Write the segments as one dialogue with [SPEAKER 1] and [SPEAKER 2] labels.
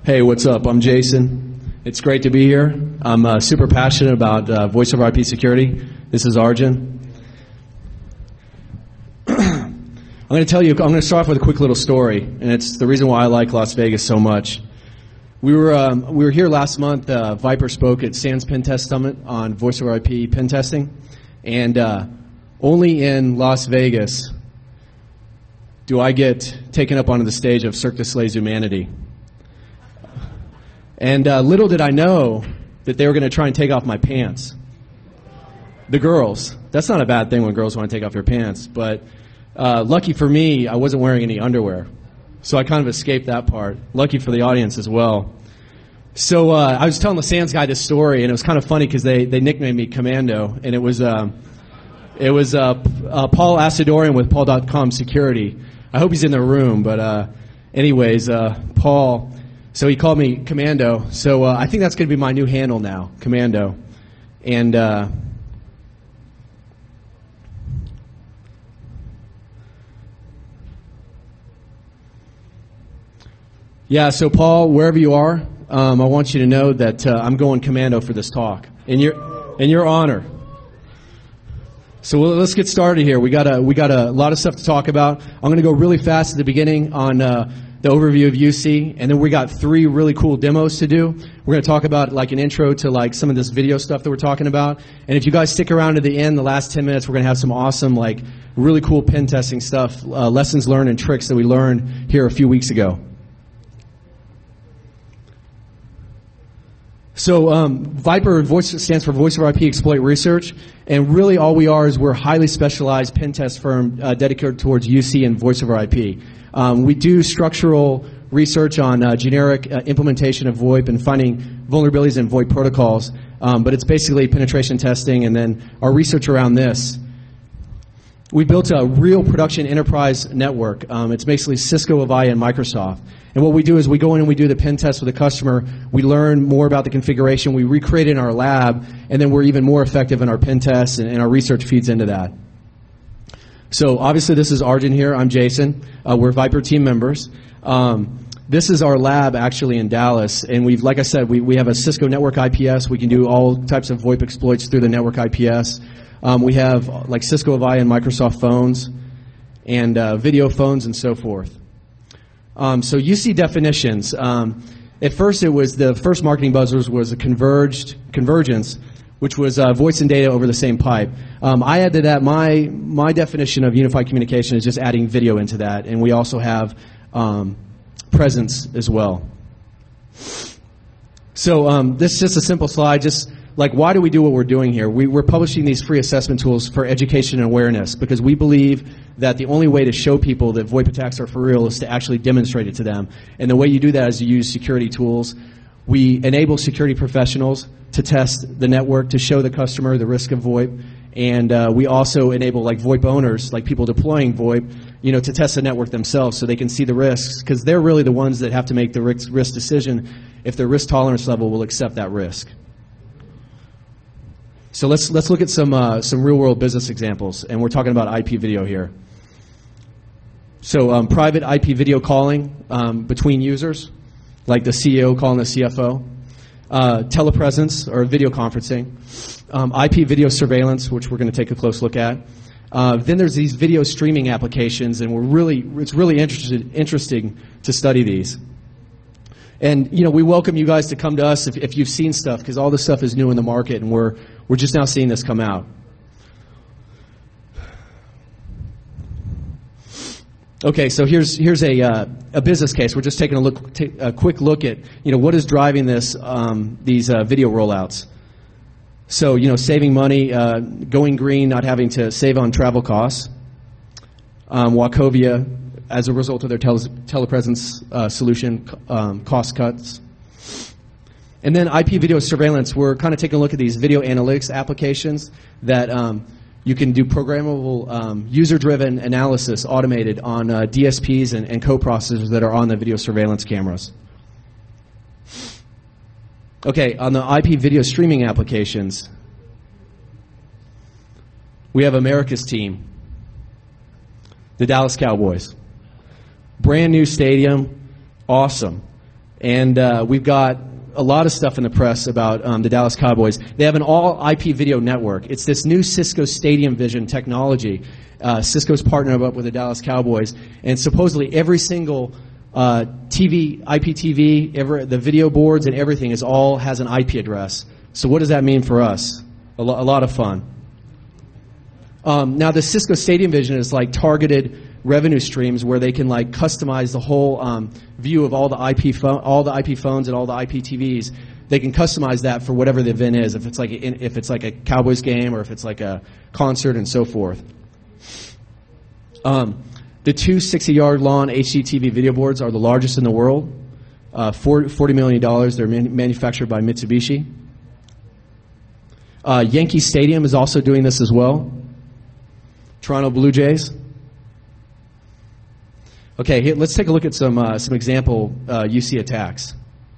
[SPEAKER 1] Hey, what's up? I'm Jason. It's great to be here. I'm super passionate about voice over IP security. This is Arjun. I'm going to start off with a quick little story, and it's the reason why I like Las Vegas so much. We were here last month. Viper spoke at SANS Pen Test Summit on voice over IP pen testing, and only in Las Vegas do I get taken up onto the stage of Cirque du Soleil's Humanity. And little did I know that they were going to try and take off my pants. The girls. That's not a bad thing when girls want to take off your pants. But lucky for me, I wasn't wearing any underwear. So I kind of escaped that part. Lucky for the audience as well. So I was telling the SANS guy this story, and it was kind of funny because they nicknamed me Commando. And it was Paul Asadorian with Paul.com Security. I hope he's in the room. But anyways, Paul... So he called me Commando. So I think that's going to be my new handle now, Commando. And yeah, so Paul, wherever you are, I want you to know that I'm going Commando for this talk. In your honor. So let's get started here. We got a lot of stuff to talk about. I'm going to go really fast at the beginning on the overview of UC, and then we got 3 really cool demos to do. We're going to talk about like an intro to like some of this video stuff that we're talking about. And if you guys stick around to the end, the last 10 minutes, we're going to have some awesome, like really cool pen testing stuff, lessons learned and tricks that we learned here a few weeks ago. So Viper stands for Voice over IP Exploit Research, and really all we are is we're a highly specialized pen test firm dedicated towards UC and Voice over IP. We do structural research on generic implementation of VoIP and finding vulnerabilities in VoIP protocols, but it's basically penetration testing, and then our research around this. We built a real production enterprise network. It's basically Cisco, Avaya, and Microsoft. And what we do is we go in and we do the pen test with the customer. We learn more about the configuration. We recreate it in our lab, and then we're even more effective in our pen tests, and our research feeds into that. So obviously this is Arjun here. I'm Jason. We're Viper team members. This is our lab actually in Dallas, and like I said, we have a Cisco network IPS. We can do all types of VoIP exploits through the network IPS. We have like Cisco, Avaya, and Microsoft phones, and video phones, and so forth. So UC definitions. At first, the first marketing buzzword was a convergence, which was voice and data over the same pipe. I add to that my definition of unified communication is just adding video into that, and we also have presence as well. So this is just a simple slide, just like why do we do what we're doing here? We're publishing these free assessment tools for education and awareness because we believe that the only way to show people that VoIP attacks are for real is to actually demonstrate it to them. And the way you do that is you use security tools. We enable security professionals to test the network, to show the customer the risk of VoIP. And we also enable like VoIP owners, like people deploying VoIP, to test the network themselves so they can see the risks, because they're really the ones that have to make the risk decision if their risk tolerance level will accept that risk. So let's look at some real world business examples, and we're talking about IP video here. So private IP video calling between users, like the CEO calling the CFO, telepresence or video conferencing, IP video surveillance, which we're going to take a close look at. Then there's these video streaming applications, and it's really interesting to study these. And we welcome you guys to come to us if you've seen stuff, because all this stuff is new in the market, and we're just now seeing this come out. Okay, so here's a business case. We're just taking a quick look at what is driving these video rollouts. So saving money, going green, not having to save on travel costs. Wachovia, as a result of their telepresence solution, cost cuts. And then IP video surveillance. We're kind of taking a look at these video analytics applications that you can do programmable user-driven analysis automated on DSPs and co-processors that are on the video surveillance cameras. Okay, on the IP video streaming applications, we have America's team, the Dallas Cowboys. Brand new stadium, awesome. And we've got a lot of stuff in the press about the Dallas Cowboys. They have an all-IP video network. It's this new Cisco Stadium Vision technology. Cisco's partnered up with the Dallas Cowboys, and supposedly every single TV, IPTV, the video boards and everything has an IP address. So what does that mean for us? A lot of fun. Now the Cisco Stadium Vision is like targeted revenue streams where they can like customize the whole view of all the IP phones and all the IP TVs. They can customize that for whatever the event is. If it's like a Cowboys game or if it's like a concert and so forth. The two 60-yard lawn HDTV video boards are the largest in the world. $40 million. They're manufactured by Mitsubishi. Yankee Stadium is also doing this as well. Toronto Blue Jays. Okay, here, let's take a look at some example UC attacks.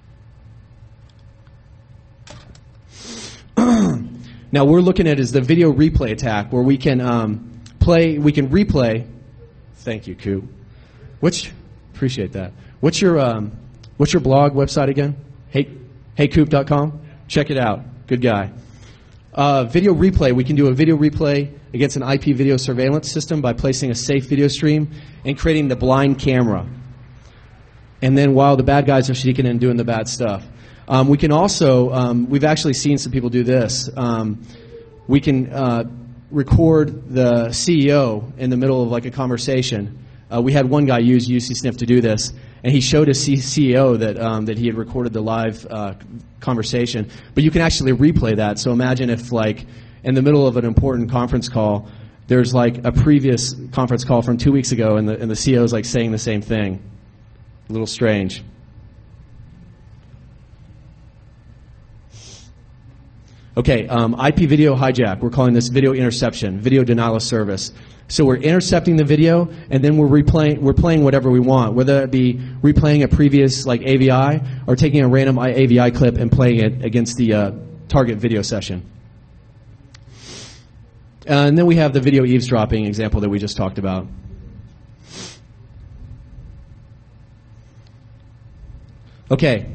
[SPEAKER 1] Now we're looking at is the video replay attack, where we can replay. Thank you, Coop. Appreciate that. What's your blog website again? Heycoop.com. Check it out. Good guy. Video replay. We can do a video replay against an IP video surveillance system by placing a safe video stream and creating the blind camera. And then while the bad guys are sneaking in and doing the bad stuff. We can also, we've actually seen some people do this. We can record the CEO in the middle of like a conversation. We had one guy use UC Sniff to do this, and he showed his CEO that he had recorded the live conversation. But you can actually replay that. So imagine if, like, in the middle of an important conference call, there's like a previous conference call from 2 weeks ago, and the CEO is like saying the same thing. A little strange. Okay, IP video hijack. We're calling this video interception, video denial of service. So we're intercepting the video, and then we're playing whatever we want, whether it be replaying a previous like AVI or taking a random AVI clip and playing it against the target video session. And then we have the video eavesdropping example that we just talked about. Okay.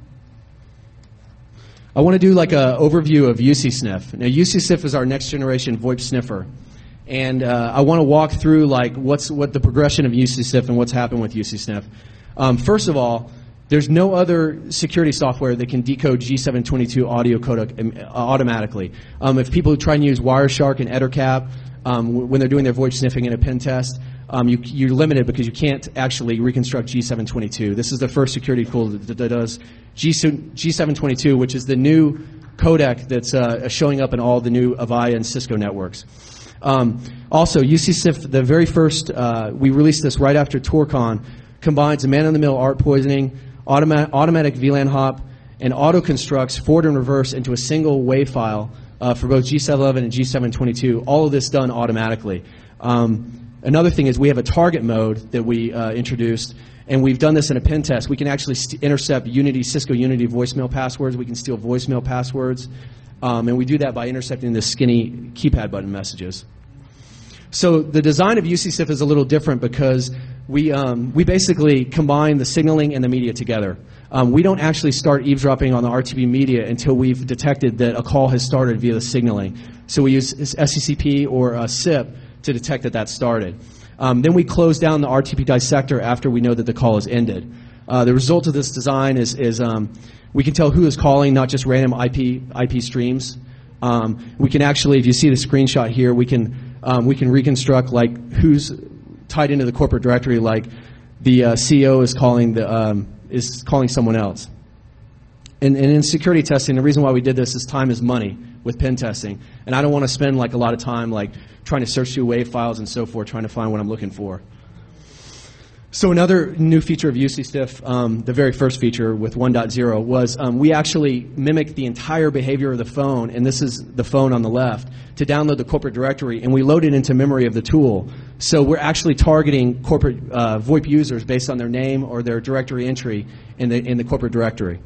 [SPEAKER 1] I want to do like an overview of UC Sniff. Now, UC Sniff is our next generation VoIP sniffer. And I want to walk through like what the progression of UC Sniff and what's happened with UC Sniff. First of all, there's no other security software that can decode G722 audio codec automatically. If people try and use Wireshark and Ettercap when they're doing their VoIP sniffing in a pen test, you're limited because you can't actually reconstruct G722. This is the first security tool that does G722, which is the new codec that's showing up in all the new Avaya and Cisco networks. Also, UC Sniff, the very first, we released this right after TourCon, combines a man-in-the-mill ARP poisoning, automatic VLAN hop, and auto-constructs forward and reverse into a single WAV file for both G711 and G722, all of this done automatically. Another thing is we have a target mode that we introduced, and we've done this in a pen test. We can actually intercept Cisco Unity voicemail passwords. We can steal voicemail passwords. And we do that by intercepting the skinny keypad button messages. So the design of UC Sniff is a little different because we basically combine the signaling and the media together. We don't actually start eavesdropping on the RTB media until we've detected that a call has started via the signaling. So we use SCCP or SIP to detect that that started. Then we close down the RTP dissector after we know that the call has ended. The result of this design is we can tell who is calling, not just random IP streams. We can actually, if you see the screenshot here, we can reconstruct like who's tied into the corporate directory. Like the CEO is calling someone else. And in security testing, the reason why we did this is time is money with pen testing, and I don't want to spend like a lot of time like trying to search through WAV files and so forth, trying to find what I'm looking for. So another new feature of UC Sniff, the very first feature with 1.0, was we actually mimicked the entire behavior of the phone, and this is the phone on the left, to download the corporate directory, and we load it into memory of the tool. So we're actually targeting corporate VoIP users based on their name or their directory entry in the corporate directory.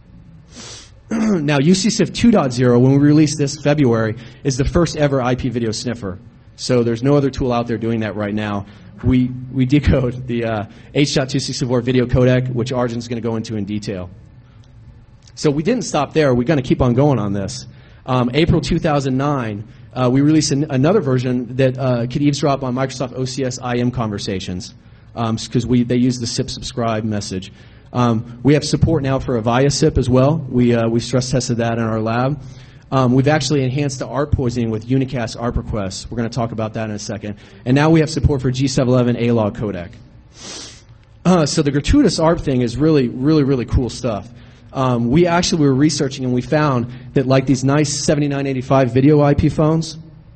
[SPEAKER 1] Now, UC Sniff 2.0, when we released this February, is the first ever IP video sniffer. So there's no other tool out there doing that right now. we decode the H.264 video codec, which Arjun's going to go into in detail. So we didn't stop there. We're going to keep on going on this. April 2009, we released another version that could eavesdrop on Microsoft OCS IM conversations because they use the SIP subscribe message. We have support now for Avaya SIP as well. We stress tested that in our lab. We've actually enhanced the ARP poisoning with unicast ARP requests. We're going to talk about that in a second. And now we have support for G711 A-log codec. So the gratuitous ARP thing is really, really, really cool stuff. We actually were researching and we found that like these nice 7985 video IP phones,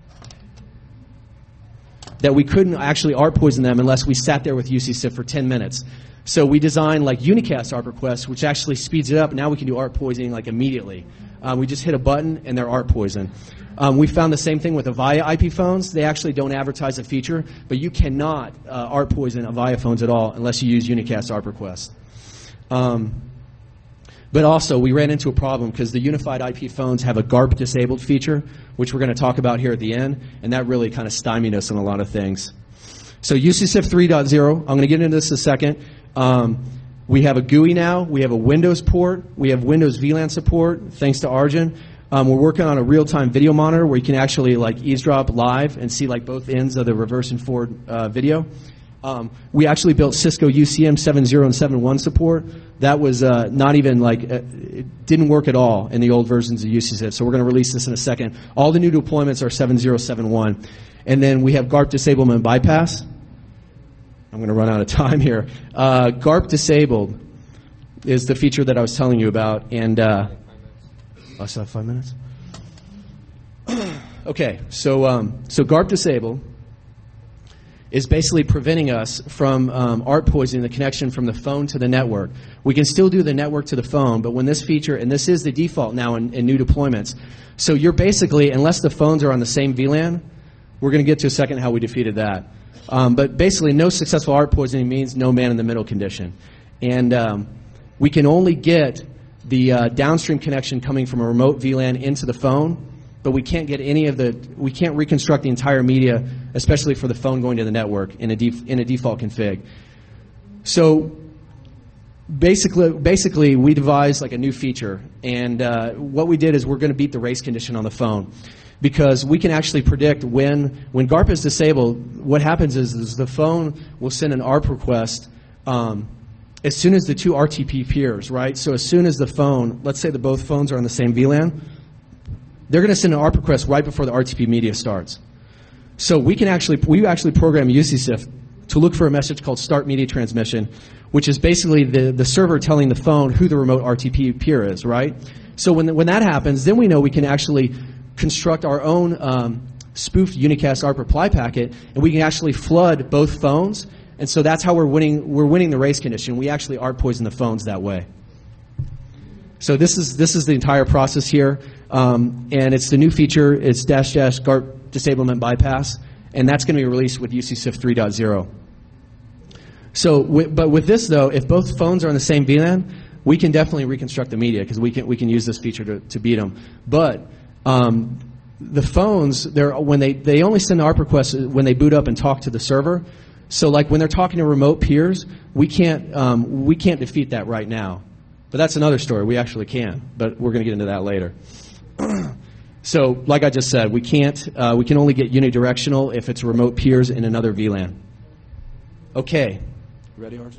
[SPEAKER 1] that we couldn't actually ARP poison them unless we sat there with UCSIF for 10 minutes. So we designed like unicast ARP requests, which actually speeds it up. Now we can do ARP poisoning like immediately. We just hit a button and they're ARP poison. We found the same thing with Avaya IP phones. They actually don't advertise a feature, but you cannot ARP poison Avaya phones at all unless you use unicast ARP request. But also, we ran into a problem because the unified IP phones have a GARP disabled feature, which we're going to talk about here at the end, and that really kind of stymied us on a lot of things. So UCSIF 3.0, I'm going to get into this in a second. We have a GUI now. We have a Windows port. We have Windows VLAN support, thanks to Arjun. We're working on a real-time video monitor where you can actually like eavesdrop live and see like both ends of the reverse and forward video. We actually built Cisco UCM 7.0 and 7.1 support. That was not even like, it didn't work at all in the old versions of UCSIF, so we're going to release this in a second. All the new deployments are 7.0, 7.1. And then we have GARP disablement bypass. I'm going to run out of time here. GARP disabled is the feature that I was telling you about, and I still have 5 minutes. Okay, so GARP disabled is basically preventing us from ARP poisoning the connection from the phone to the network. We can still do the network to the phone, but when this feature, and this is the default now in new deployments, so you're basically, unless the phones are on the same VLAN, we're going to get to a second how we defeated that. But basically, no successful ARP poisoning means no man-in-the-middle condition. And we can only get the downstream connection coming from a remote VLAN into the phone, but we can't get we can't reconstruct the entire media, especially for the phone going to the network in a default config. So basically, we devised like a new feature, and what we did is we're going to beat the race condition on the phone. Because we can actually predict when GARP is disabled, what happens is the phone will send an ARP request as soon as the two RTP peers, right? So as soon as the phone, let's say that both phones are on the same VLAN, they're going to send an ARP request right before the RTP media starts. So we actually program UCSIF to look for a message called start media transmission, which is basically the server telling the phone who the remote RTP peer is, right? So when that happens, then we know we can actually construct our own spoofed unicast ARP reply packet, and we can actually flood both phones. And so that's how we're winning the race condition. We actually ARP poison the phones that way. So this is the entire process here, and it's the new feature. It's -- GARP disablement bypass, and that's going to be released with UCSIF 3.0. So, but with this though, if both phones are on the same VLAN, we can definitely reconstruct the media because we can use this feature to beat them. But the phones, when they only send ARP requests when they boot up and talk to the server. So like when they're talking to remote peers, we can't defeat that right now. But that's another story. We actually can, but we're going to get into that later. So like I just said, we can only get unidirectional if it's remote peers in another VLAN. Okay. Ready, Arjun?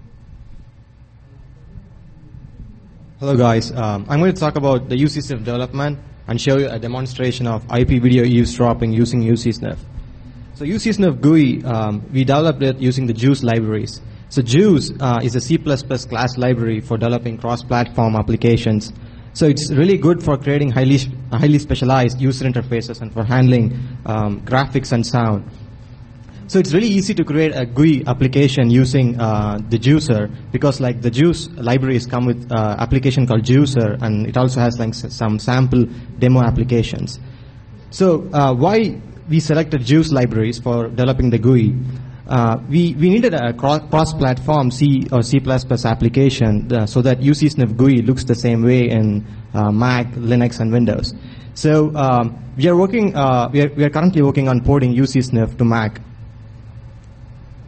[SPEAKER 2] Hello guys. I'm going to talk about the UCSNF development and show you a demonstration of IP video eavesdropping using UCSNF. So UCSNF GUI, we developed it using the JUICE libraries. So JUICE is a C++ class library for developing cross-platform applications. So it's really good for creating highly specialized user interfaces and for handling graphics and sound. So it's really easy to create a GUI application using the Juicer, because like the JUICE libraries come with application called Juicer, and it also has like some sample demo applications. So why we selected JUICE libraries for developing the GUI? We needed a cross-platform C or C++ application so that UCSNF GUI looks the same way in Mac, Linux, and Windows. So we are currently working on porting UCSNF to Mac.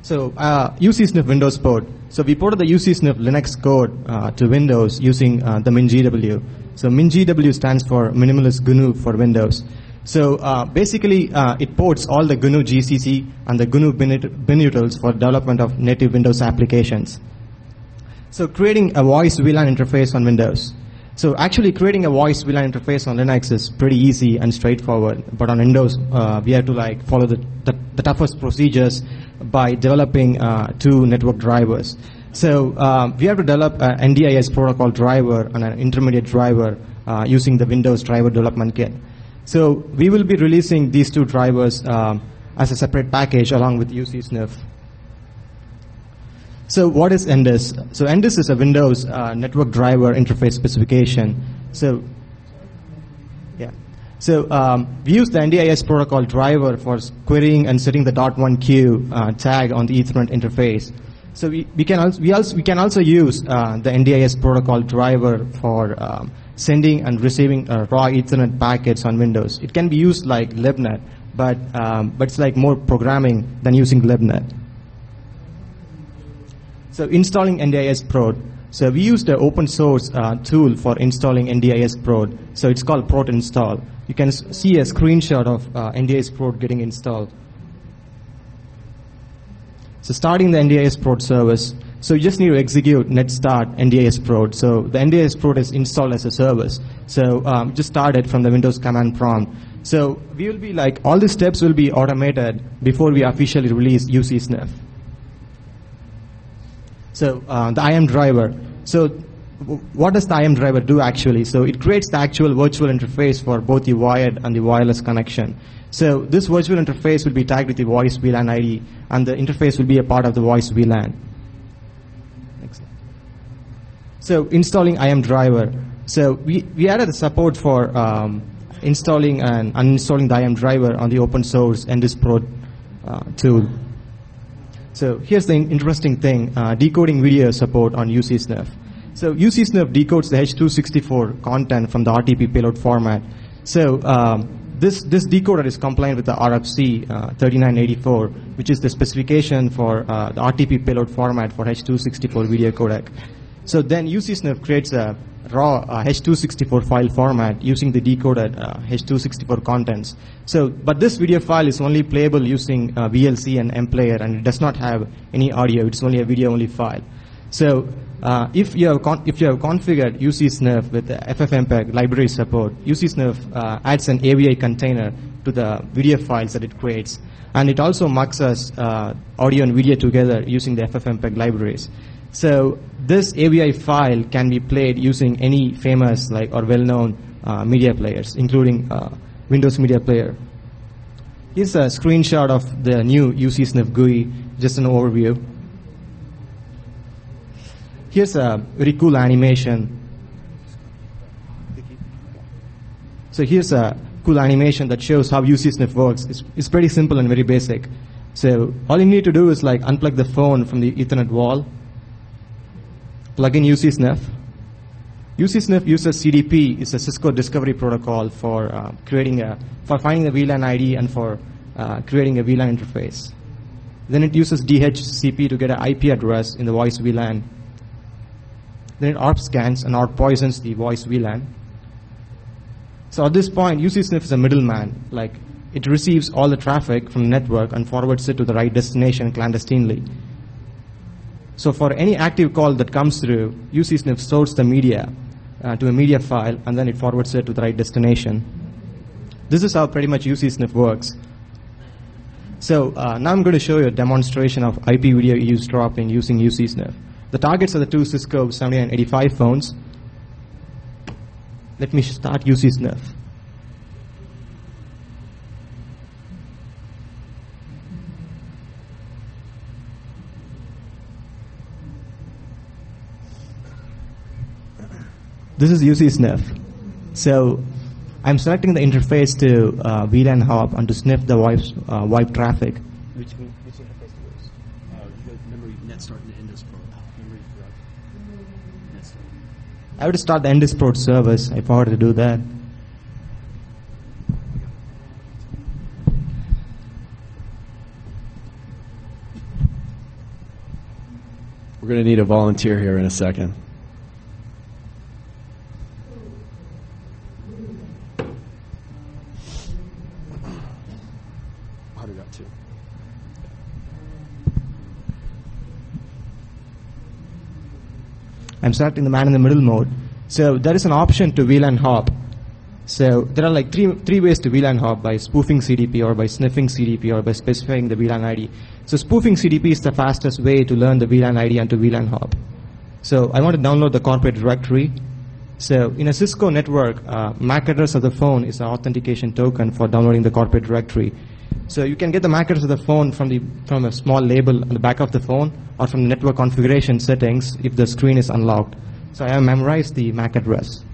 [SPEAKER 2] So UCSNF Windows port. So we ported the UCSNF Linux code to Windows using the MinGW. So MinGW stands for Minimalist GNU for Windows. So basically, it ports all the GNU GCC and the GNU binutils for development of native Windows applications. So creating a voice VLAN interface on Windows. So actually creating a voice VLAN interface on Linux is pretty easy and straightforward, but on Windows we have to like follow the toughest procedures by developing two network drivers. So we have to develop an NDIS protocol driver and an intermediate driver using the Windows driver development kit. So we will be releasing these two drivers as a separate package along with UCSNF. So what is NDIS? So NDIS is a Windows network driver interface specification. So yeah. So we use the NDIS protocol driver for querying and setting the .1q tag on the Ethernet interface. So we can also use the NDIS protocol driver for sending and receiving raw Ethernet packets on Windows. It can be used like libnet, but it's like more programming than using libnet. So installing NDIS prod. So we used an open source tool for installing NDIS prod. So it's called prod install. You can see a screenshot of NDIS prod getting installed. So starting the NDIS prod service. So you just need to execute netstart NDIS prod. So the NDIS prod is installed as a service. So just start it from the Windows command prompt. So we will be like, all the steps will be automated before we officially release UCSNF. So the IM driver. So what does the IM driver do actually? So it creates the actual virtual interface for both the wired and the wireless connection. So this virtual interface will be tagged with the voice VLAN ID, and the interface will be a part of the voice VLAN. Next. So installing IM driver. So we added the support for installing and uninstalling the IM driver on the open source NDIS prod tool. So here's the interesting thing, decoding video support on UCSNF. So UCSNF decodes the H.264 content from the RTP payload format. So this decoder is compliant with the RFC 3984, which is the specification for the RTP payload format for H.264 video codec. So then UCSNF creates a raw H.264 file format using the decoded H.264 contents. So, but this video file is only playable using VLC and MPlayer, and it does not have any audio. It's only a video-only file. So, if you have configured UCSNF with the FFmpeg library support, UCSNF adds an AVI container to the video files that it creates, and it also muxes audio and video together using the FFmpeg libraries. So this AVI file can be played using any famous or well-known media players, including Windows Media Player. Here's a screenshot of the new UCSNF GUI, just an overview. Here's a very cool animation. So here's a cool animation that shows how UCSNF works. It's pretty simple and very basic. So all you need to do is unplug the phone from the Ethernet wall, plug in UCSNF. UCSNF uses CDP. It's a Cisco Discovery Protocol for finding the VLAN ID and for creating a VLAN interface. Then it uses DHCP to get an IP address in the voice VLAN. Then it ARP scans and ARP poisons the voice VLAN. So at this point, UCSNF is a middleman. It receives all the traffic from the network and forwards it to the right destination clandestinely. So for any active call that comes through, UCSNF stores the media to a media file, and then it forwards it to the right destination. This is how pretty much UCSNF works. So now I'm going to show you a demonstration of IP video eavesdropping using UCSNF. The targets are the two Cisco 7985 phones. Let me start UCSNF. This is UCSNF. So I'm selecting the interface to VLAN hop and to sniff the wipe traffic. Which interface to use?
[SPEAKER 1] Memory netstart and NDIS Pro. Memory netstart.
[SPEAKER 2] I would start the NDIS Pro service. I forgot to do that.
[SPEAKER 1] going to need a volunteer here in a second. How do that too?
[SPEAKER 2] I'm selecting the man in the middle mode. So there is an option to VLAN hop. So there are like three ways to VLAN hop: by spoofing CDP, or by sniffing CDP, or by specifying the VLAN ID. So spoofing CDP is the fastest way to learn the VLAN ID and to VLAN hop. So I want to download the corporate directory. So in a Cisco network, MAC address of the phone is an authentication token for downloading the corporate directory. So you can get the MAC address of the phone from a small label on the back of the phone, or from the network configuration settings if the screen is unlocked. So I have memorized the MAC address.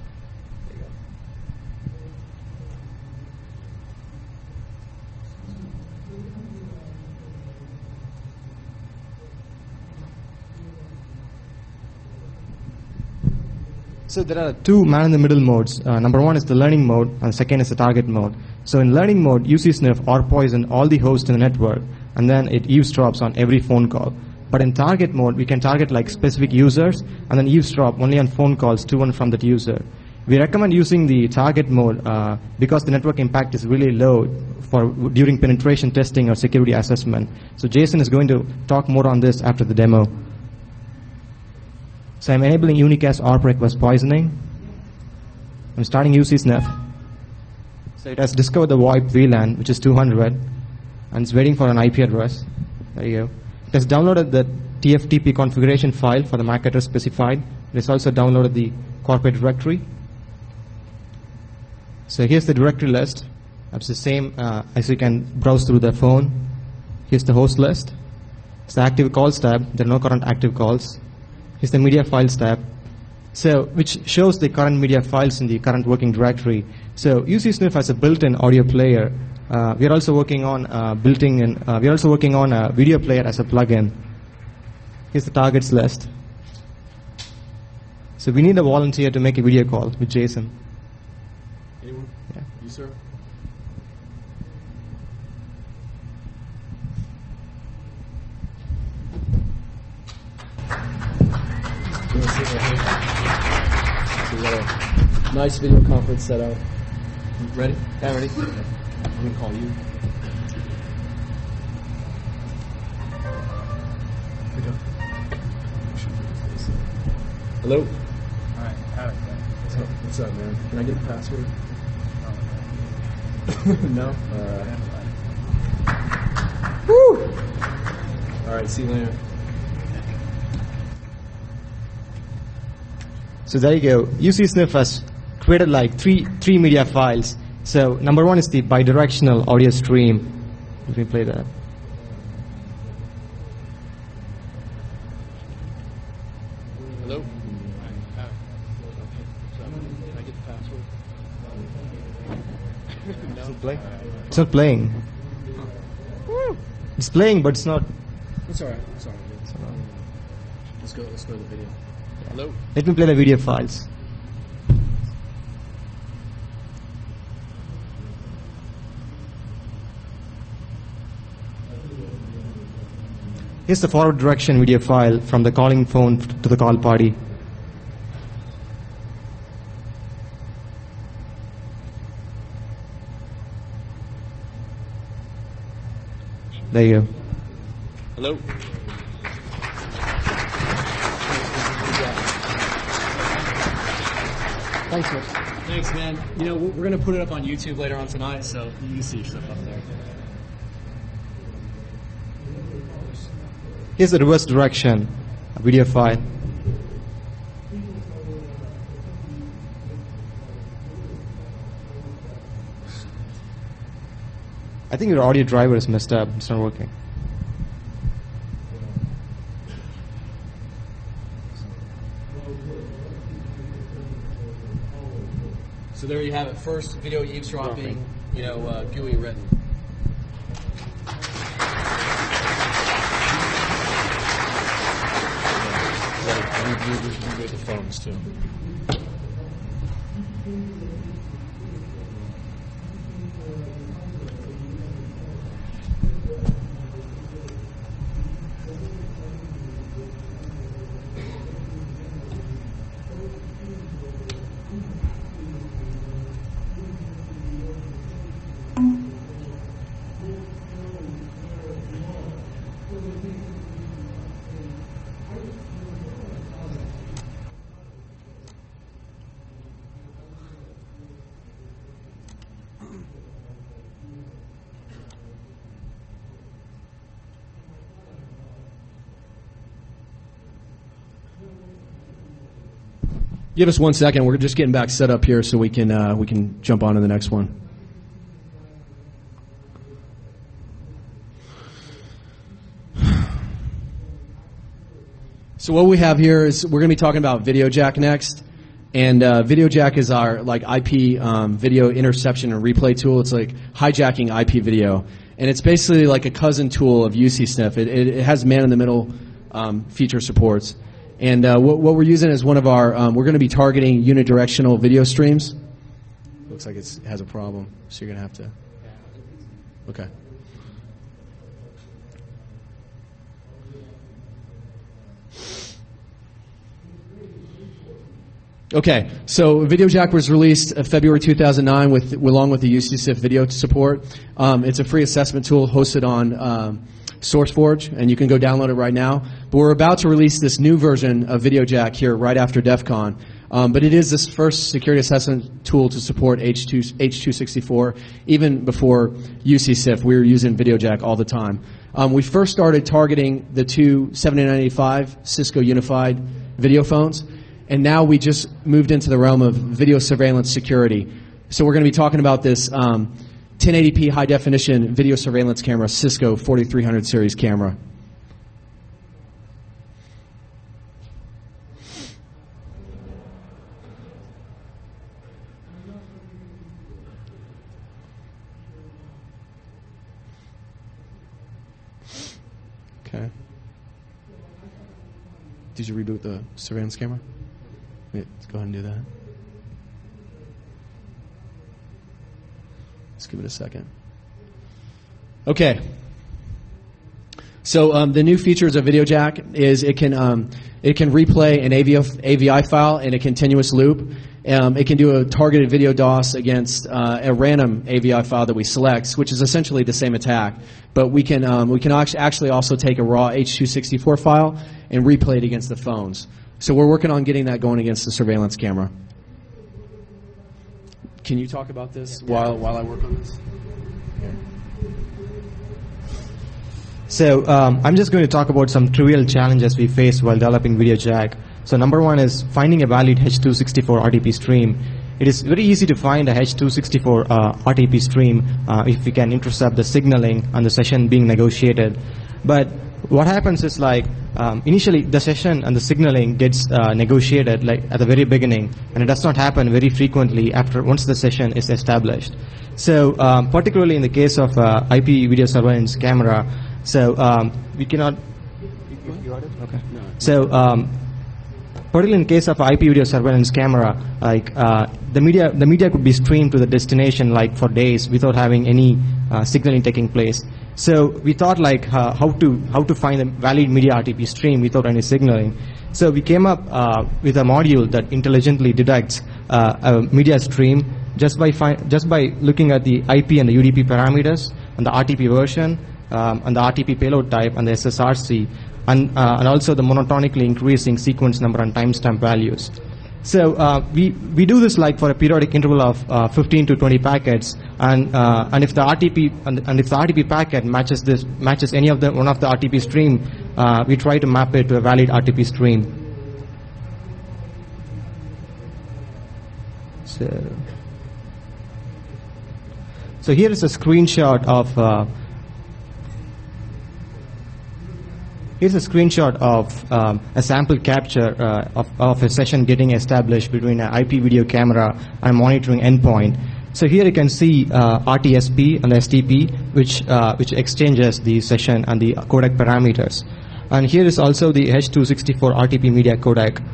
[SPEAKER 2] So there are two man-in-the-middle modes. Number one is the learning mode, and second is the target mode. So in learning mode, UC Sniff or poison all the hosts in the network, and then it eavesdrops on every phone call. But in target mode, we can target like specific users, and then eavesdrop only on phone calls to and from that user. We recommend using the target mode because the network impact is really low during penetration testing or security assessment. So Jason is going to talk more on this after the demo. So I'm enabling unicast ARP request poisoning. I'm starting UC Sniff. So it has discovered the VoIP VLAN, which is 200, and it's waiting for an IP address. There you go. It has downloaded the TFTP configuration file for the MAC address specified. It has also downloaded the corporate directory. So here's the directory list. It's the same as you can browse through the phone. Here's the host list. It's the active calls tab. There are no current active calls. Here's the media files tab. So, which shows the current media files in the current working directory. So UC Sniff has a built-in audio player. We are also working on a video player as a plugin. Here's the targets list. So we need a volunteer to make a video call with Jason.
[SPEAKER 1] Anyone?
[SPEAKER 2] Yeah.
[SPEAKER 1] You, sir? So we got a nice video conference set up. Ready?
[SPEAKER 2] Yeah, ready?
[SPEAKER 1] I'm going to call you. Pick up. Hello?
[SPEAKER 3] All right,
[SPEAKER 1] What's up, man? Can I get the password? No? Alright. Woo! Alright, see you later.
[SPEAKER 2] So there you go. UC Sniff has created like three media files. So number one is the bidirectional audio stream. Let me play that.
[SPEAKER 1] Hello? Can I get the password?
[SPEAKER 2] Does it play? It's not playing. It's playing, but it's not.
[SPEAKER 1] It's alright. It's alright. Let's go to the video. Hello?
[SPEAKER 2] Let me play the video files. Here's the forward direction video file from the calling phone to the call party. There you go.
[SPEAKER 1] Hello?
[SPEAKER 2] Thanks, Rich.
[SPEAKER 1] Thanks, man. You know, we're going to put it up on YouTube later on tonight, so you can see stuff up there.
[SPEAKER 2] Here's the reverse direction video file. I think your audio driver is messed up. It's not working.
[SPEAKER 1] So there you have it. First video eavesdropping, GUI written. You get the phones too. Give us 1 second. We're just getting back set up here so we can jump on to the next one. So what we have here is we're going to be talking about VideoJack next, and VideoJack is our IP video interception and replay tool. It's like hijacking IP video, and it's basically like a cousin tool of UCSNF. It has man-in-the-middle feature supports, and what we're using is one of our. We're going to be targeting unidirectional video streams. Looks like it has a problem, so you're going to have to. Okay. Okay, so VideoJack was released February 2009 along with the UCSIF video support. It's a free assessment tool hosted on SourceForge, and you can go download it right now. But we're about to release this new version of VideoJack here right after DEF CON. But it is this first security assessment tool to support H.264. Even before UCSIF, we were using VideoJack all the time. We first started targeting the two 7985 Cisco Unified video phones. And now we just moved into the realm of video surveillance security. So we're going to be talking about this 1080p high definition video surveillance camera, Cisco 4300 series camera. Okay. Did you reboot the surveillance camera? Let's go ahead and do that. Let's give it a second. Okay. So the new features of VideoJack is it can replay an AVI file in a continuous loop. It can do a targeted video DOS against a random AVI file that we select, which is essentially the same attack. But we can actually also take a raw H.264 file and replay it against the phones. So we're working on getting that going against the surveillance camera. Can you talk about this while I work on this?
[SPEAKER 2] So I'm just going to talk about some trivial challenges we faced while developing VideoJack. So number one is finding a valid H.264 RTP stream. It is very easy to find a H.264 RTP stream if we can intercept the signaling and the session being negotiated. But what happens is initially the session and the signaling gets negotiated at the very beginning, and it does not happen very frequently once the session is established. So particularly in the case of IP video surveillance camera, so we cannot. You got it? Okay. So particularly in case of IP video surveillance camera, the media could be streamed to the destination for days without having any signaling taking place. So we thought how to find a valid media RTP stream without any signaling. So we came up with a module that intelligently detects a media stream just by looking at the IP and the UDP parameters and the RTP version and the RTP payload type and the SSRC and also the monotonically increasing sequence number and timestamp values. So we do this for a periodic interval of 15 to 20 packets, and if the RTP packet matches any of one of the RTP stream, we try to map it to a valid RTP stream. So here is a screenshot of. Here's a screenshot of a sample capture of a session getting established between an IP video camera and monitoring endpoint. So here you can see RTSP and STP, which exchanges the session and the codec parameters. And here is also the H.264 RTP media codec.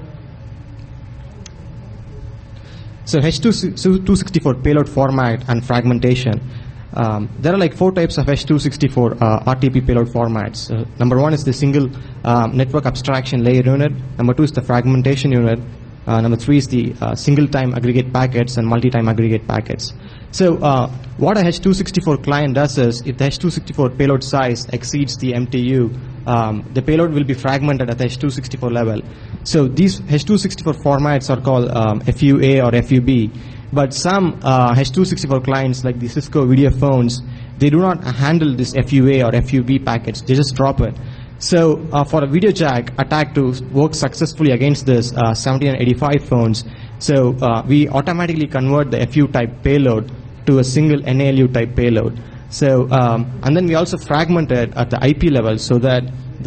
[SPEAKER 2] So H.264 payload format and fragmentation. There are 4 types of H.264 RTP payload formats. Number one is the single network abstraction layer unit. Number two is the fragmentation unit. Number three is the single-time aggregate packets and multi-time aggregate packets. So what a H.264 client does is, if the H.264 payload size exceeds the MTU, the payload will be fragmented at the H.264 level. So these H.264 formats are called FUA or FUB. But some H.264 clients, like the Cisco video phones, they do not handle this FUA or FUB packets. They just drop it. So for a video jack attack to work successfully against this 1785 phones, so we automatically convert the FU type payload to a single NALU type payload. So and then we also fragment it at the IP level so that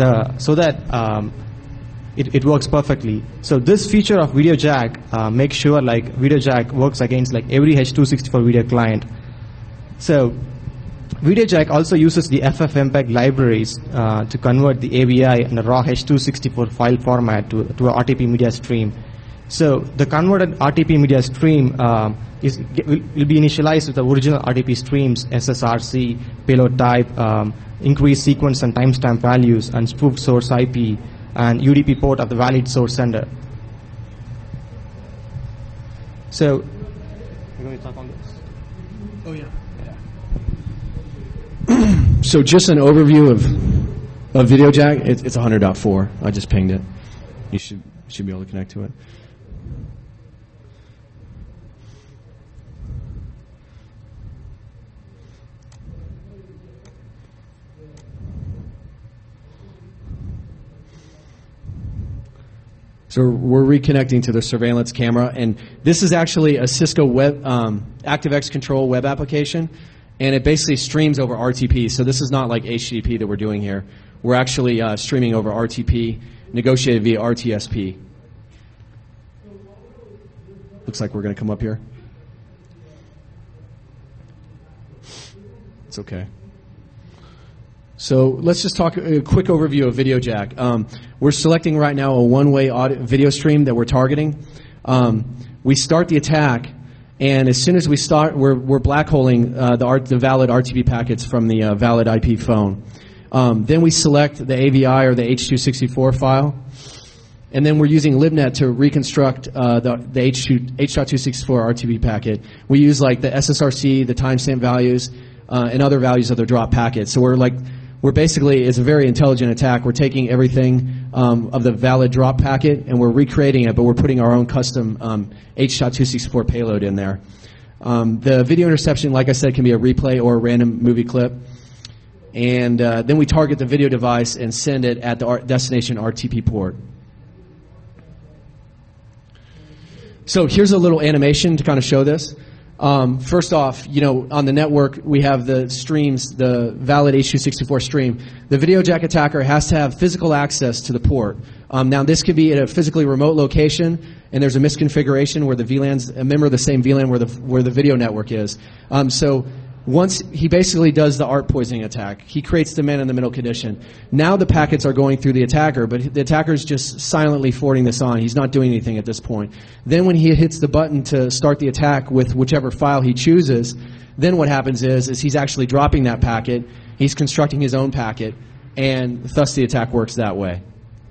[SPEAKER 2] it works perfectly. So this feature of video jack makes sure like video jack works against like every H.264 video client. So video jack also uses the FFmpeg libraries to convert the AVI and the raw H.264 file format to a RTP media stream. So the converted RTP media stream will be initialized with the original RTP streams, SSRC, payload type, increased sequence and timestamp values, and spoofed source IP, and UDP port of the valid source sender. So, we're going to talk on this.
[SPEAKER 1] Oh yeah. So just an overview of video jack. It's 100.4. I just pinged it. You should be able to connect to it. So we're reconnecting to the surveillance camera, and this is actually a Cisco web ActiveX Control web application, and it basically streams over RTP. So this is not like HTTP that we're doing here. We're actually streaming over RTP, negotiated via RTSP. Looks like we're going to come up here. It's okay. So let's just talk a quick overview of video jack. We're selecting right now a one-way video stream that we're targeting. We start the attack, and as soon as we start, we're blackholing the valid RTP packets from the valid IP phone. Then we select the AVI or the H.264 file, and then we're using LibNet to reconstruct the H.264 RTP packet. We use like the SSRC, the timestamp values, and other values of the drop packet. So we're basically, it's a very intelligent attack. We're taking everything of the valid drop packet and we're recreating it, but we're putting our own custom H.264 payload in there. The video interception, like I said, can be a replay or a random movie clip. And then we target the video device and send it at the destination RTP port. So here's a little animation to kind of show this. First off, on the network, we have the streams, the valid H.264 stream. The video jack attacker has to have physical access to the port. Now, this could be at a physically remote location, and there's a misconfiguration where the VLAN's a member of the same VLAN where the video network is. So once he basically does the ARP poisoning attack, he creates the man-in-the-middle condition. Now the packets are going through the attacker, but the attacker's just silently forwarding this on. He's not doing anything at this point. Then when he hits the button to start the attack with whichever file he chooses, then what happens is he's actually dropping that packet, he's constructing his own packet, and thus the attack works that way.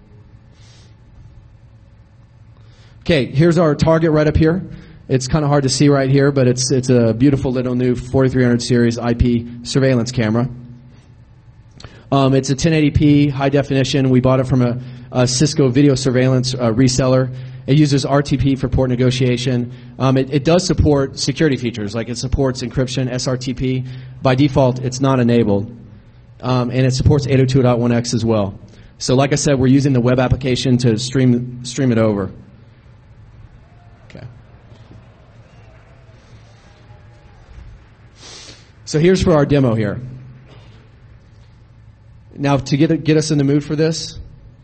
[SPEAKER 1] Okay, here's our target right up here. It's kind of hard to see right here, but it's a beautiful little new 4300 series IP surveillance camera. It's a 1080p high definition. We bought it from a Cisco video surveillance reseller. It uses RTP for port negotiation. It does support security features, like it supports encryption, SRTP. By default, it's not enabled. And it supports 802.1x as well. So like I said, we're using the web application to stream it over. Okay. So here's for our demo here. Now to get us in the mood for this,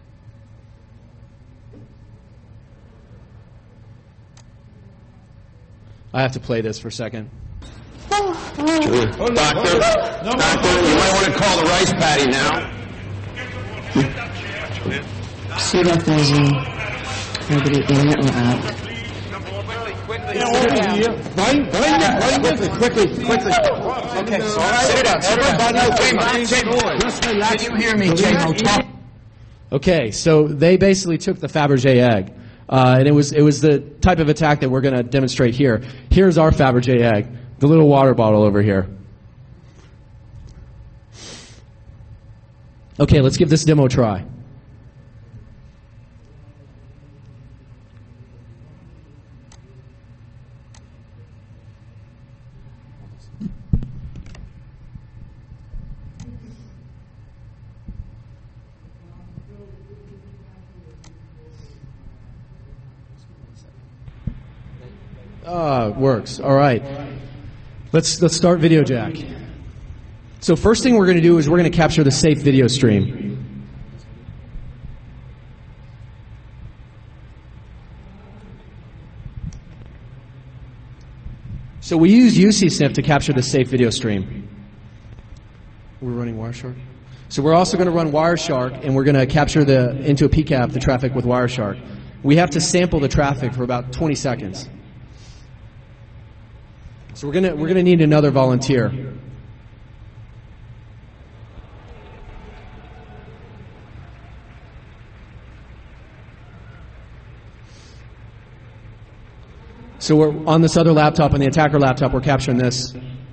[SPEAKER 1] I have to play this for a second.
[SPEAKER 3] Doctor, you might want to call the rice paddy now.
[SPEAKER 4] Pseudo-fuzzy, nobody in or out.
[SPEAKER 3] Quickly. Okay, so sit down. Can you hear me, J-Mo?
[SPEAKER 1] Okay, so they basically took the Fabergé egg, and it was the type of attack that we're going to demonstrate here. Here's our Fabergé egg, the little water bottle over here. Okay, let's give this demo a try. It works. All right. Let's start Video Jack. So first thing we're going to do is we're going to capture the safe video stream. So we use UC-Sniff to capture the safe video stream. We're running Wireshark. So we're also going to run Wireshark, and we're going to capture into a PCAP the traffic with Wireshark. We have to sample the traffic for about 20 seconds. So we're gonna need another volunteer. So we're on this other laptop, on the attacker laptop, we're capturing this.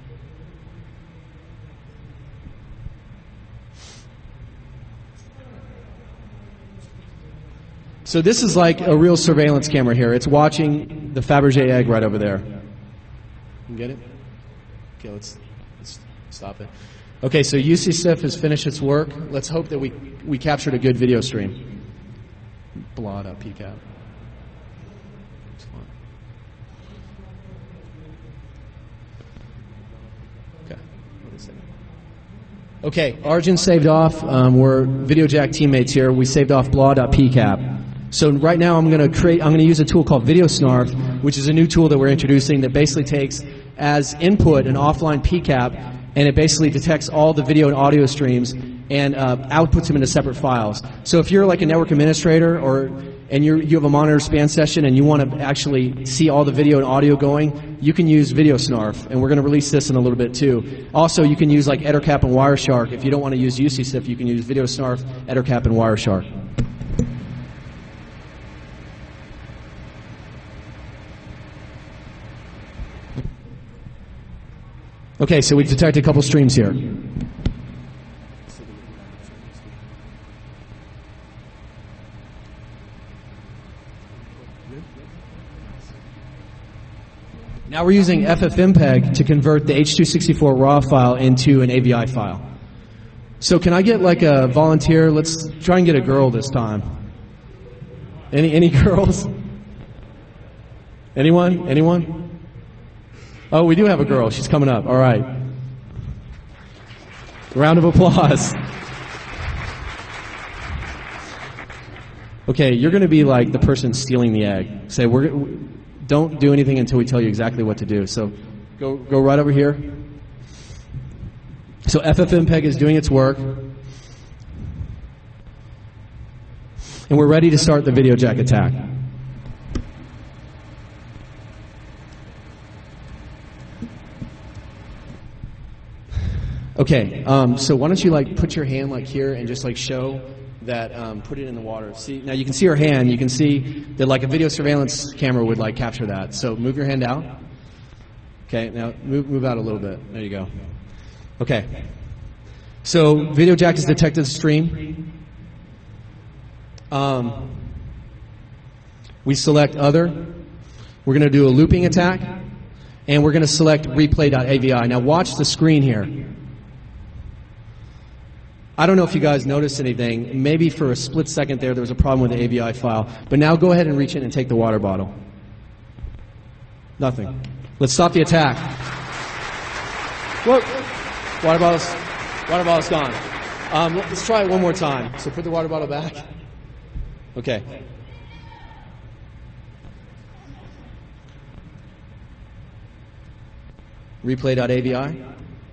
[SPEAKER 1] So this is like a real surveillance camera here. It's watching the Fabergé egg right over there. You get it? Okay, let's stop it. Okay, so UC-Sniff has finished its work. Let's hope that we captured a good video stream. Blot up PCAP. Okay, Arjun saved off. We're VideoJack teammates here. We saved off blah.pcap. So right now I'm going to use a tool called Video Snarf, which is a new tool that we're introducing that basically takes as input an offline PCAP, and it basically detects all the video and audio streams and outputs them into separate files. So if you're like a network administrator and you have a monitor span session and you want to actually see all the video and audio going, you can use Video Snarf, and we're going to release this in a little bit too. Also, you can use like Ettercap and Wireshark. If you don't want to use UC-Sniff, you can use Video Snarf, Ettercap, and Wireshark. Okay, so we detected a couple streams here. Now we're using FFmpeg to convert the H.264 RAW file into an AVI file. So can I get like a volunteer? Let's try and get a girl this time. Any girls? Anyone? Oh, we do have a girl. She's coming up. All right. Round of applause. Okay, you're going to be like the person stealing the egg. Say, don't do anything until we tell you exactly what to do. So go right over here. So FFmpeg is doing its work. And we're ready to start the VideoJack attack. Okay, so why don't you like put your hand like here and just like show that, put it in the water. See, now you can see her hand. You can see that like a video surveillance camera would like capture that. So move your hand out. Okay, now move out a little bit. There you go. Okay. So VideoJack has detected the stream. We select other. We're going to do a looping attack, and we're going to select replay.avi. Now watch the screen here. I don't know if you guys noticed anything. Maybe for a split second there was a problem with the AVI file. But now go ahead and reach in and take the water bottle. Nothing. Let's stop the attack. Whoa. Water bottle's gone. Let's try it one more time. So put the water bottle back. Okay. Replay.avi.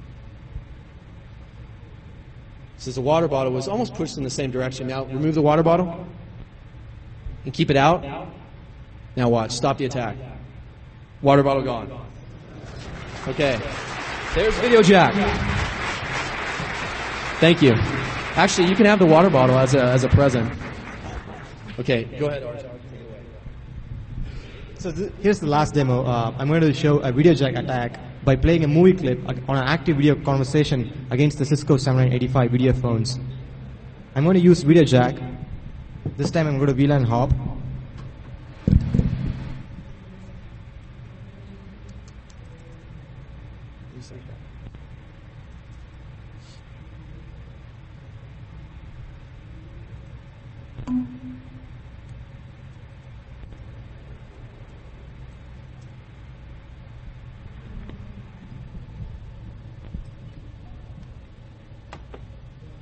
[SPEAKER 1] Says the water bottle was almost pushed in the same direction. Now remove the water bottle and keep it out. Now watch. Stop the attack. Water bottle gone. Okay. There's VideoJack. Thank you. Actually, you can have the water bottle as a present. Okay. Go ahead, Arjun.
[SPEAKER 2] So here's the last demo. I'm going to show a VideoJack attack by playing a movie clip on an active video conversation against the Cisco 7985 video phones. I'm going to use VideoJack. This time I'm going to VLAN hop.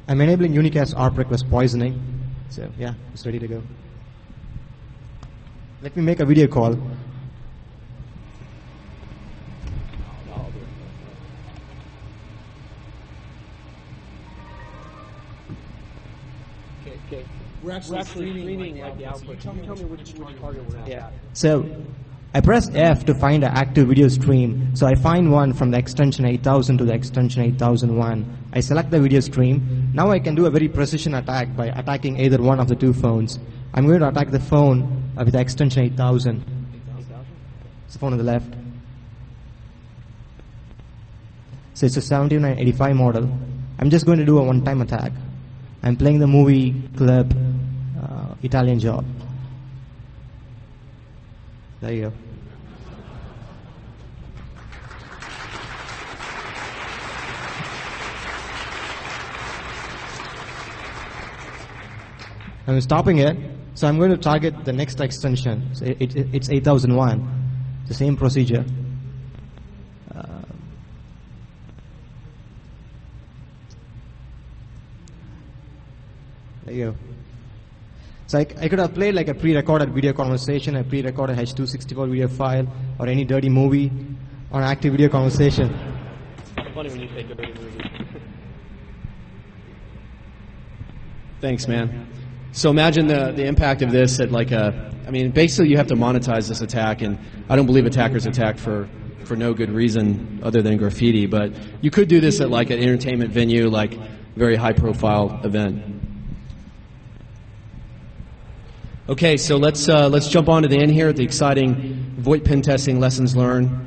[SPEAKER 2] I'm enabling unicast ARP request poisoning. So yeah, it's ready to go. Let me make a video call.
[SPEAKER 1] Okay. We're actually streaming like the output. Tell me which target we're at.
[SPEAKER 2] Yeah. So I press F to find an active video stream. So I find one from the extension 8000 to the extension 8001. I select the video stream. Now I can do a very precision attack by attacking either one of the two phones. I'm going to attack the phone with the extension 8000. It's the phone on the left. So it's a 7985 model. I'm just going to do a one-time attack. I'm playing the movie clip, Italian Job. There you go. I'm stopping it, so I'm going to target the next extension. So it's 8001, the same procedure. There you go. So I could have played like a pre-recorded video conversation, a pre-recorded H.264 video file, or any dirty movie, or an active video conversation.
[SPEAKER 1] It's funny when you say dirty movie. Thanks, man. So imagine the impact of this at like basically you have to monetize this attack, and I don't believe attackers attack for no good reason other than graffiti, but you could do this at like an entertainment venue, like very high-profile event. Okay, so let's jump on to the end here at the exciting VoIP pen testing lessons learned.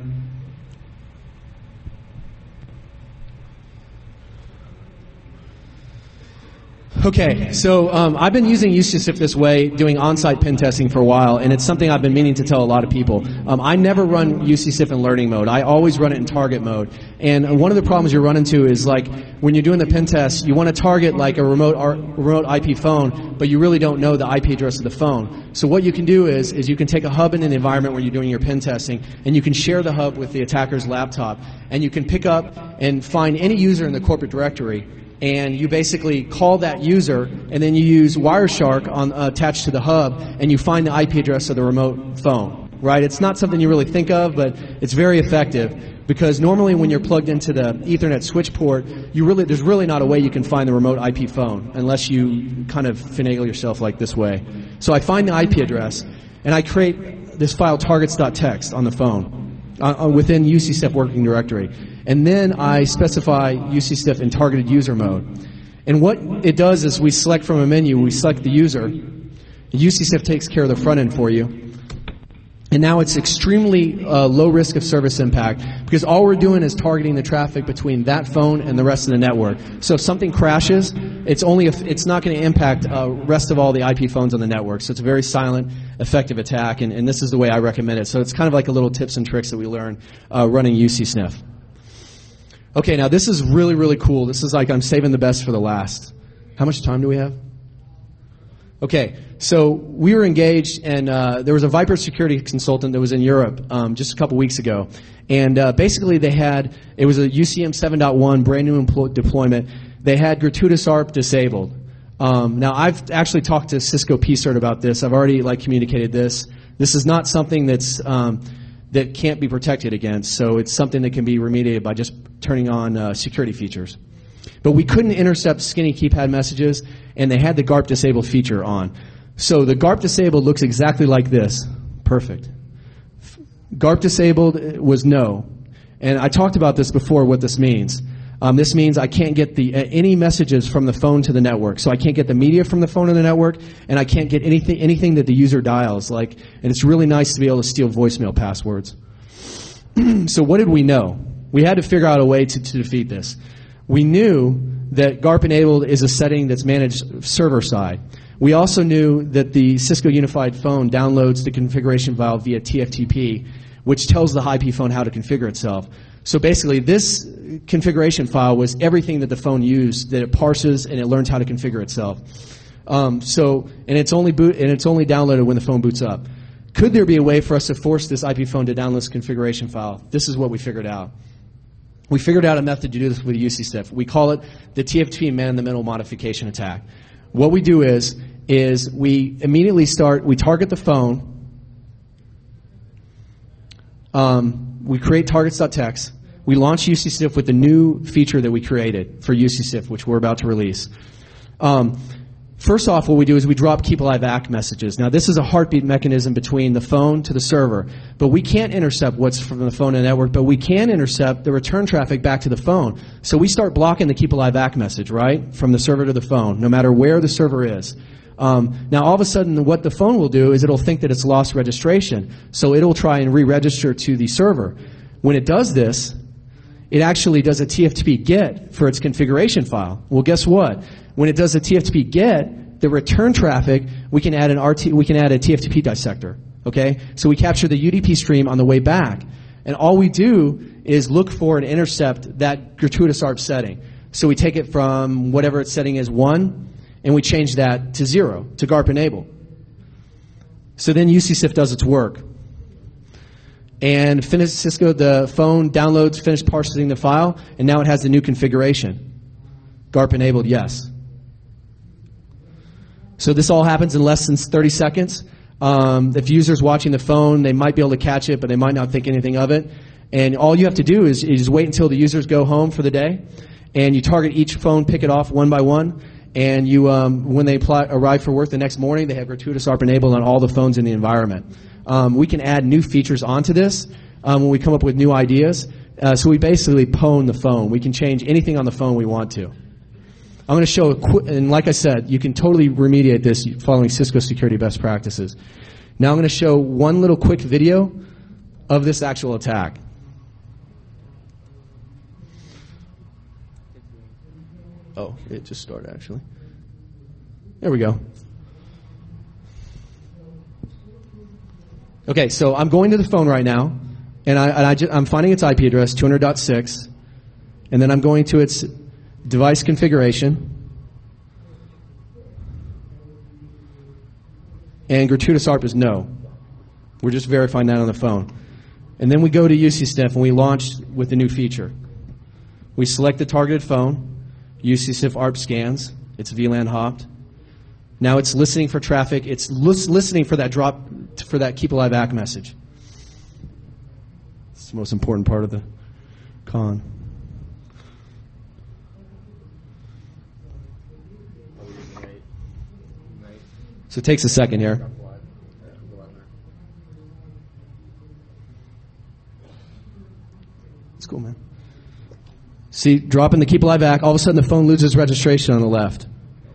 [SPEAKER 1] Okay, so I've been using UCSIF this way, doing on-site pen testing for a while, and it's something I've been meaning to tell a lot of people. I never run UCSIF in learning mode. I always run it in target mode. And one of the problems you run into is like when you're doing the pen test, you want to target like a remote IP phone, but you really don't know the IP address of the phone. So what you can do is you can take a hub in an environment where you're doing your pen testing, and you can share the hub with the attacker's laptop, and you can pick up and find any user in the corporate directory, and you basically call that user, and then you use Wireshark attached to the hub, and you find the IP address of the remote phone, right? It's not something you really think of, but it's very effective, because normally when you're plugged into the Ethernet switch port, there's really not a way you can find the remote IP phone, unless you kind of finagle yourself like this way. So I find the IP address, and I create this file targets.txt on the phone, within UCSIF working directory. And then I specify UCSIF in targeted user mode. And what it does is we select from a menu, we select the user. UCSIF takes care of the front end for you. And now it's extremely low risk of service impact, because all we're doing is targeting the traffic between that phone and the rest of the network. So if something crashes, it's not going to impact rest of all the IP phones on the network. So it's a very silent, effective attack, and this is the way I recommend it. So it's kind of like a little tips and tricks that we learn running UCSNF. Okay, now this is really, really cool. This is like I'm saving the best for the last. How much time do we have? Okay, so we were engaged, and there was a Viper security consultant that was in Europe just a couple weeks ago. And basically it was a UCM 7.1 brand new deployment. They had gratuitous ARP disabled. Now I've actually talked to Cisco PCERT about this. I've already communicated this. This is not something that can't be protected against, so it's something that can be remediated by just turning on security features. But we couldn't intercept skinny keypad messages, and they had the GARP disabled feature on. So the GARP disabled looks exactly like this. Perfect. GARP disabled was no. And I talked about this before, what this means. This means I can't get any messages from the phone to the network. So I can't get the media from the phone to the network, and I can't get anything that the user dials. And it's really nice to be able to steal voicemail passwords. So what did we know? We had to figure out a way to defeat this. We knew that GARP enabled is a setting that's managed server side. We also knew that the Cisco Unified Phone downloads the configuration file via TFTP, which tells the IP phone how to configure itself. So basically, this configuration file was everything that the phone used, that it parses and it learns how to configure itself. And it's only downloaded when the phone boots up. Could there be a way for us to force this IP phone to download this configuration file? This is what we figured out. we figured out a method to do this with UCSniff. We call it the TFTP man-in-the-middle modification attack. What we do is we immediately we target the phone, we create targets.txt, we launch UCSniff with the new feature that we created for UCSniff, which we're about to release. First off, what we do is we drop keep alive ACK messages. Now, this is a heartbeat mechanism between the phone to the server, but we can't intercept what's from the phone to the network, but we can intercept the return traffic back to the phone. So we start blocking the keep alive ACK message, right, from the server to the phone, no matter where the server is. Now, all of a sudden, what the phone will do is it'll think that it's lost registration, so it'll try and re-register to the server. When it does this, it actually does a TFTP get for its configuration file. Well, guess what? When it does a TFTP get, the return traffic, we can add a TFTP dissector. Okay? So we capture the UDP stream on the way back. And all we do is look for and intercept that gratuitous ARP setting. So we take it from whatever its setting is 1, and we change that to 0, to GARP enable. So then UCSniff does its work. And Cisco, the phone downloads, finished parsing the file, and now it has the new configuration. GARP enabled, yes. So this all happens in less than 30 seconds. If users watching the phone, they might be able to catch it, but they might not think anything of it. And all you have to do is wait until the users go home for the day, and you target each phone, pick it off one by one, and you, when they arrive for work the next morning, they have gratuitous ARP enabled on all the phones in the environment. We can add new features onto this when we come up with new ideas. So we basically pwn the phone. We can change anything on the phone we want to. I'm going to show, and like I said, you can totally remediate this following Cisco security best practices. Now I'm going to show one little quick video of this actual attack. Oh, it just started actually. There we go. Okay, so I'm going to the phone right now, and I'm finding its IP address, 200.6, and then I'm going to its device configuration, and gratuitous ARP is no. We're just verifying that on the phone. And then we go to UCSniff, and we launch with the new feature. We select the targeted phone, UCSniff ARP scans, it's VLAN hopped. Now it's listening for traffic, it's listening for that keep alive ACK message. It's the most important part of the con. So it takes a second here. It's cool, man. See, dropping the keep alive ACK, all of a sudden the phone loses registration on the left.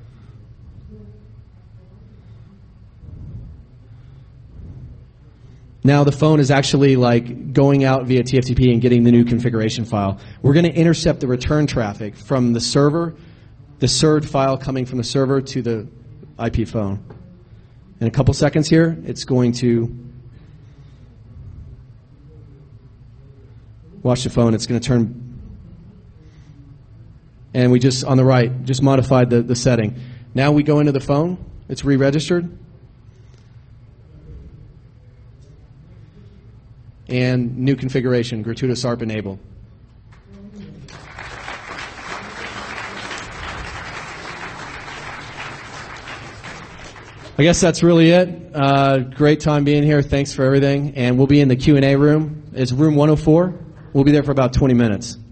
[SPEAKER 1] Now the phone is actually like going out via TFTP and getting the new configuration file. We're going to intercept the return traffic from the server, the served file coming from the server to the IP phone. In a couple seconds here, it's going to watch the phone. It's going to turn, and we just, on the right, just modified the setting. Now we go into the phone. It's re-registered. And new configuration, gratuitous ARP enable. I guess that's really it. Great time being here. Thanks for everything. And we'll be in the Q&A room. It's room 104. We'll be there for about 20 minutes.